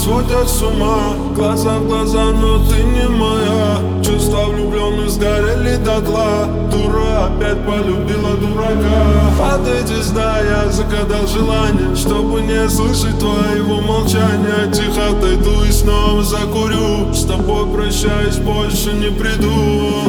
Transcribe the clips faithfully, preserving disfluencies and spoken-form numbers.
сводят с ума. Глаза в глаза, но ты не моя. Чувства влюбленных сгорели дотла. Дура опять полюбила дурака. Под эти сда я загадал желание, чтобы не слышать твоего молчания. Тихо отойду и снова закурю. С тобой прощаюсь, больше не приду.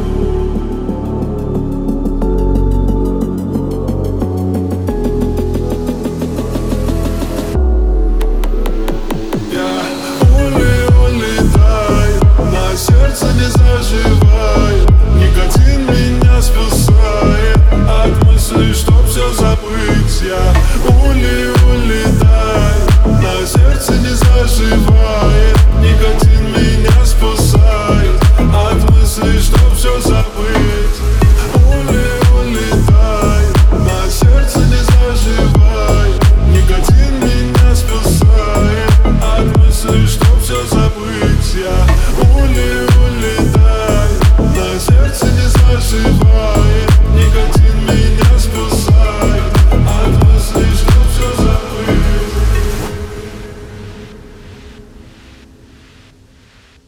Сердце не заживает, никотин меня спасает от мысли, чтоб все забыть. Я ули